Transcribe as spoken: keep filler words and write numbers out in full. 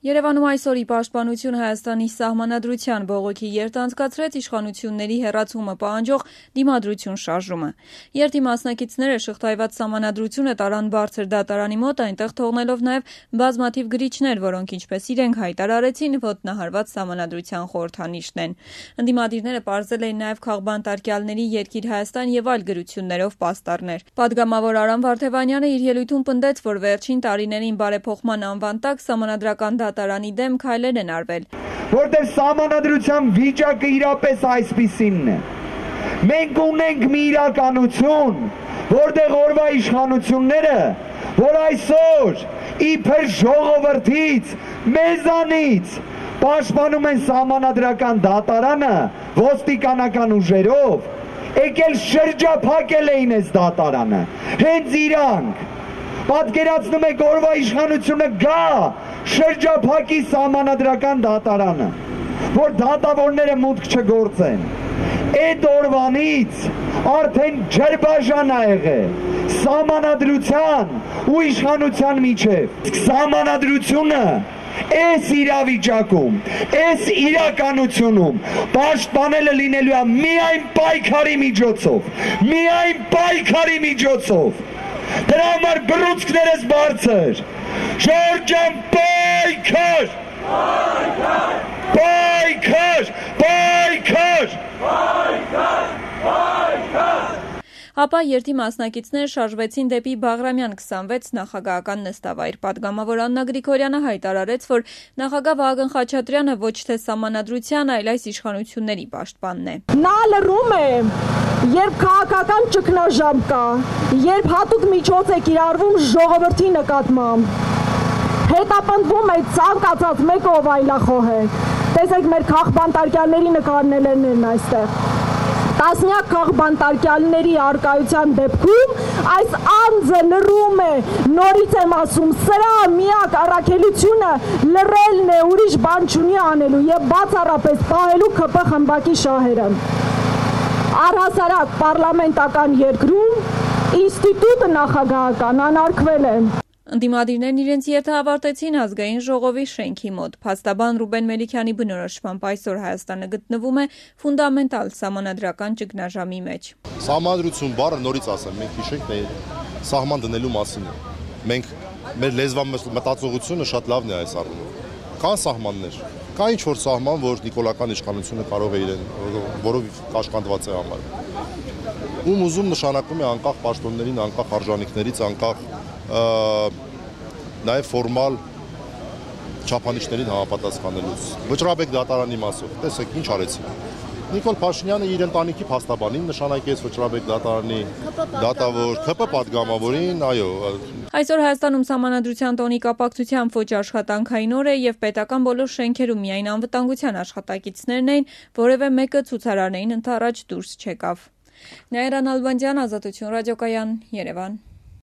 Երևանում այսօր ի պաշտպանություն Հայաստանի սահմանադրության բողոքի երթ անցկացրեց իշխանությունների հեռացումը պահանջող դիմադրություն շարժումը։ Երթի մասնակիցները շղթայված սահմանադրությունը տարան բարձր դատարանի մոտ, այնտեղ թողնելով նաև բազմաթիվ գրիչներ, որոնք ինչպես իրենք հայտարարեցին, ոտնահարված սահմանադրության խորհրդանիշն են։ Ընդդիմադիրները պարզել էին նաև քաղբանտարկյալների Երկիր Հայաստան եւ այլ գրություններով պաստառներ։ Պատգամավոր Արամ Վարդևանյանը իր ելույթում պնդեց, որ վերջին տարիներին բարեփոխման անվան տակ սահմանադրական դատարանի դեմ քայլեր են արվել։ Որտեղ սահմանադրության վիճակը իրապես այսպիսինն է։ Մենք ունենք մի իրականություն, որտեղ օրվա իշխանությունները, որ այսօր իբր ժողովրդից, մեզանից պաշտպանում են սահմանադրական դատարանը ոստիկանական ուժերով, եկել շրջափակել էին այս դատարանը։ Հենց իրանք պատկերացնում եք օրվա իշխանությունը գա շրջափակի սահմանադրական դատարանը, որ դատավորները մուտք չգործեն։ Այդ օրվանից արդեն ջրբաժան ա եղել սահմանադրության ու իշխանության միջև։ Սահմանադրությունը այս իրավիճակում, այս իրականությունում պաշտպանելը լինելու է միայն պայքարի միջոցով, միայն պայքարի միջոցով։ Դրա համար բռունցքներս բարձր, Ժորժ ջան, պայքար, պայքար, պայքար, պայքար, պայքար։ Ապա երթի մասնակիցները շարժվեցին դեպի Բաղրամյան քսանվեց նախագահական նստավայր։ Պատգամավոր Աննա Գրիգորյանը հայտարարեց, որ նախագահ Վահագն Խաչատրյանը ոչ թե սահմանադրության, այլ այս իշխանությունների պաշտպանն է։ Նա լռում է, երբ քաղաքական ճգնաժամ կա, երբ հատուկ միջոց է կիրառվում ժողովրդի նկատմամբ, հետապնդվում է ցանկացած մեկը, ով այլախոհ է։ Տեսեք, մեր քաղբանտարկյալների նկարներն են այստեղ։ Տասնյակ քաղբանտարկյալների արկայության դեպքում այս անձը լռում է, նորից եմ ասում, սրա միակ առաքելությունը լռելն է, ուրիշ բան չունի անելու եւ բացառապես պահելու ՔՊ խմբակի շահերը։ Առհասարակ պարլամենտական երկրում ինստիտուտը նախագահական անարգվել է։ Ընդդիմադիրներն իրենց երթը ավարտեցին ազգային ժողովի շենքի մոտ։ Փաստաբան Ռուբեն Մելիքյանի բնորոշմամբ այսօր Հայաստանը գտնվում է ֆունդամենտալ սահմանադրական ճգնաժամի մեջ։ Սահմանադրություն բառը նորից ասեմ, մենք հիշենք սահման դնելու մասին։ Մենք մեր լեզվամտածողությունը շատ լավն է այս առումով։ Կան սահմաններ, կա ինչ որ սահման, որ նիկոլական իշխանությունը կարող է իրեն, որով կաշկանդված է համարում։ Ում ուզում նշանակում է անկախ պաշտոններին, անկախ արժանինքներից, անկախ նաև ֆորմալ չափանիշներին համապատասխանելուց։ Վճռաբեկ դատարանի մասով, տեսեք ինչ արեցին։ Նիկոլ Փաշինյանը իր ընտանիքի փաստաբանին նշանակեց Վճռաբեկ դատարանի դատավոր, ՔՊ պատգամավորին, այո։ Այսօր Հայաստանում սահմանադրության տոնի կապակցությամբ ոչ աշխատանքային օր է եւ պետական բոլոր շենքերում միայն անվտանգության աշխատակիցներն էին, որևէ մեկը ցուցարարներին ընդառաջ դուրս չեկավ։ Նաիրա Նալբանդյան, Ազատություն ռադիոկայան, Երևան։